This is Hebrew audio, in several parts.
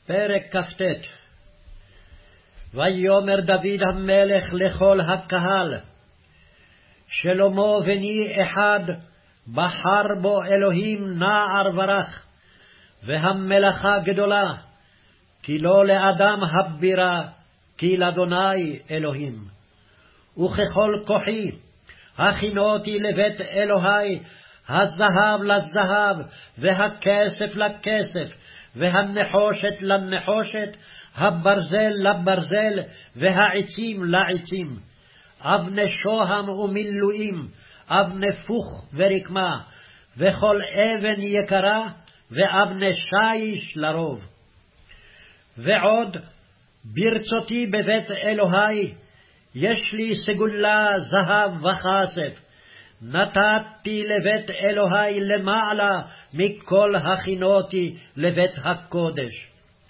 פרק כ"ט. ויאמר דוד המלך לכל הקהל, שלמה בני אחד בחר בו אלוהים נער ורך, והמלאכה גדולה, כי לא לאדם הבירה, כי לאדוני אלוהים. וככל כוחי הכינותי לבית אלוהי, הזהב לזהב, והכסף לכסף, והנחושת לנחושת, הברזל לברזל, והעצים לעצים, אבני שוהם ומילואים, אבני פוך ורקמה, וכל אבן יקרה, ואבני שיש לרוב. ועוד ברצותי בבית אלוהי, יש לי סגולה זהב וכסף, נתתי לבית אלוהי למעלה מכל הכינותי לבית הקודש.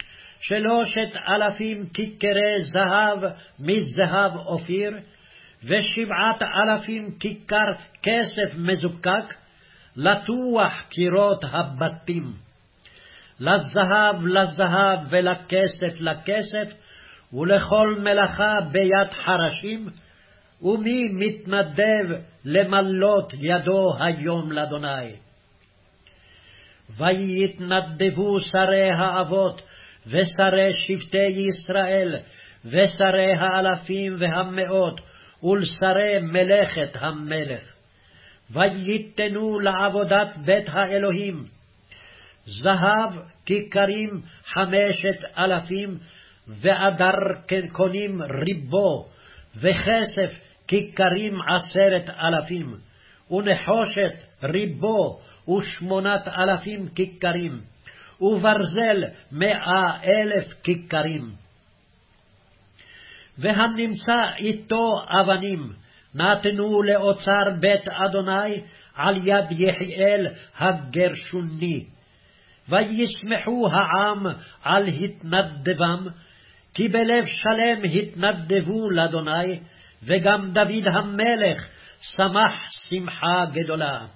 3,000 כיכרי זהב מזהב אופיר, 7,000 כיכר כסף מזוקק, לטוח קירות הבתים. לזהב לזהב ולכסף לכסף, ולכל מלאכה ביד חרשים, ומי מתנדב למלות ידו היום לאדוני. ויתנדבו שרי האבות, ושרי שבטי ישראל, ושרי האלפים והמאות, ולשרי מלאכת המלך. ויתנו לעבודת בית האלוהים, זהב כיכרים 5,000, ואדר קונים ריבו, וכסף כיכרים 10,000, ונחושת ריבו 8,000 כיכרים, וברזל 100,000 כיכרים. והנמצא איתו אבנים נתנו לאוצר בית אדוני על יד יחיאל הגרשוני. וישמחו העם על התנדבם, כי בלב שלם התנדבו לאדוני, וגם דוד המלך שמח שמחה גדולה.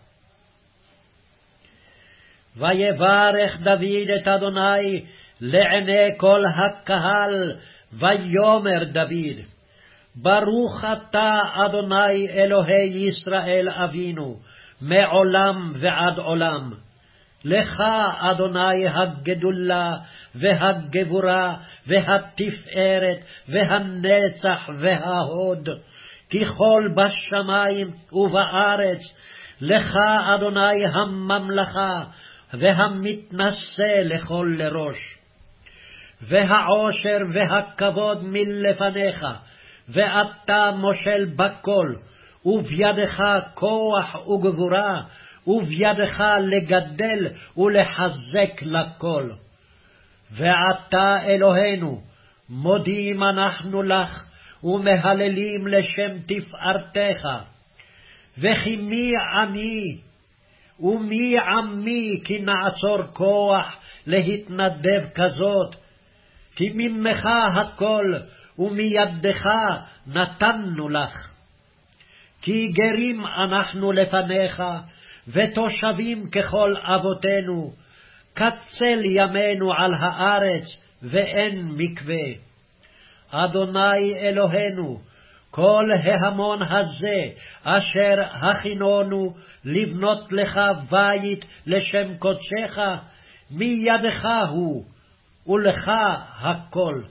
ויברך דוד את אדוני לעיני כל הקהל, ויאמר דוד, ברוך אתה אדוני אלוהי ישראל אבינו, מעולם ועד עולם. לך אדוני הגדולה והגבורה והתפארת והנצח וההוד, כי כל בשמיים ובארץ. לך אדוני הממלכה והמתנשא לכל לראש. והעושר והכבוד מלפניך, ואתה מושל בכל, ובידך כוח וגבורה, ובידך לגדל ולחזק לכל. ועתה אלוהינו, מודים אנחנו לך, ומהללים לשם תפארתך. וכי מי עמי ומי עמי, כי נעצור כוח להתנדב כזאת? כי ממך הכל, ומידך נתנו לך. כי גרים אנחנו לפניך, ותושבים ככל אבותינו, קצל ימינו על הארץ, ואין מקווה. אדוני אלוהינו, כל ההמון הזה, אשר הכינונו לבנות לך בית לשם קודשך, מידך הוא, ולך הכל.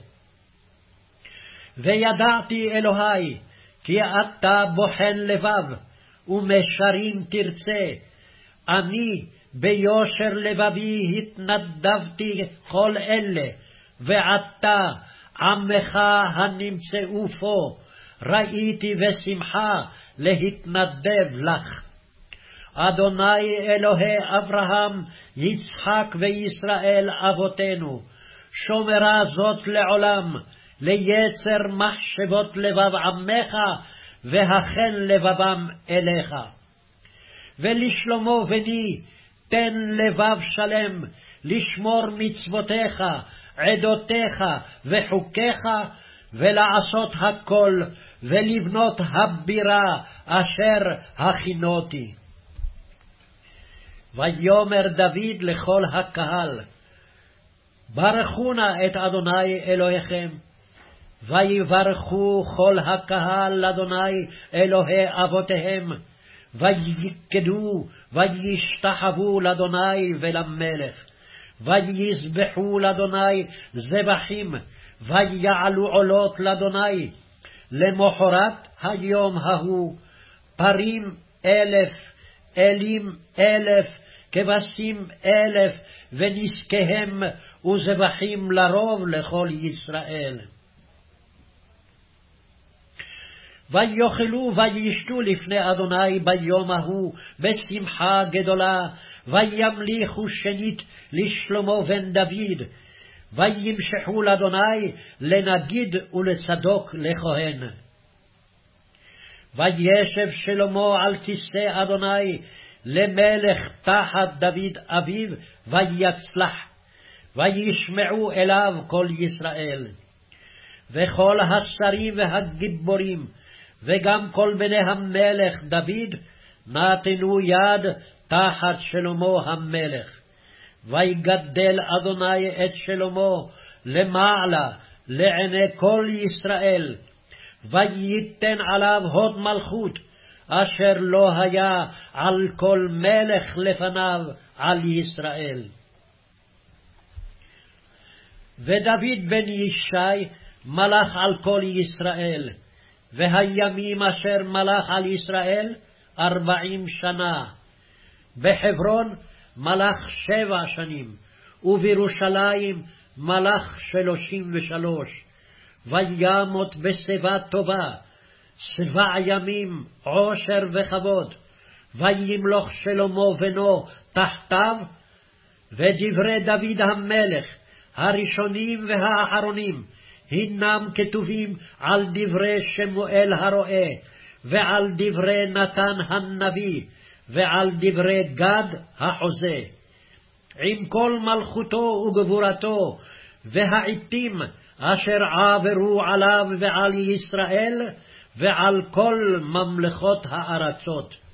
וידעתי אלוהי, כי אתה בוחן לבב, ומשרים תרצה. אני ביושר לבבי התנדבתי כל אלה, ועתה עמך הנמצאו פה, ראיתי ושמחה להתנדב לך. אדוני אלוהי אברהם, יצחק וישראל אבותינו, שומרה זאת לעולם, ליצר מחשבות לבב עמך, והכן לבבם אליך. ולשלמה בני תן לבב שלם, לשמור מצוותיך, עדותיך וחוקיך, ולעשות הכל, ולבנות הבירה אשר הכינותי. ויאמר דוד לכל הקהל, ברכו נא את אדוני אלוהיכם, ויברכו כל הקהל לאדוני אלוהי אבותיהם, ויקדו וישתחוו לאדוני ולמלך, ויזבחו לאדוני זבחים, ויעלו עולות לאדוני. למחרת היום ההוא פרים 1,000, אלים 1,000, כבשים 1,000, ונזקיהם וזבחים לרוב לכל ישראל. ויאכלו וישתו לפני אדוני ביום ההוא בשמחה גדולה, וימליכו שנית לשלמה בן דוד, וימשכו לאדוני לנגיד ולצדוק לכהן. וישב שלמה על כיסא אדוני למלך תחת דוד אביו, ויצלח, וישמעו אליו כל ישראל. וכל השרים והגיבורים, וגם כל בני המלך דוד, נתנו יד תחת שלמה המלך. ויגדל אדוני את שלמה למעלה לעיני כל ישראל, וייתן עליו הוד מלכות, אשר לא היה על כל מלך לפניו על ישראל. ודוד בן ישי מלך על כל ישראל, והימים אשר מלך על ישראל 40 שנה. בחברון מלך 7 שנים, ובירושלים מלך 33. וימות בשיבה טובה, 7 ימים עושר וכבוד. וימלוך שלמה בנו תחתיו. ודברי דוד המלך הראשונים והאחרונים הנם כתובים על דברי שמואל הרועה, ועל דברי נתן הנביא, ועל דברי גד החוזה, עם כל מלכותו וגבורתו, והעתים אשר עברו עליו ועל ישראל, ועל כל ממלכות הארצות.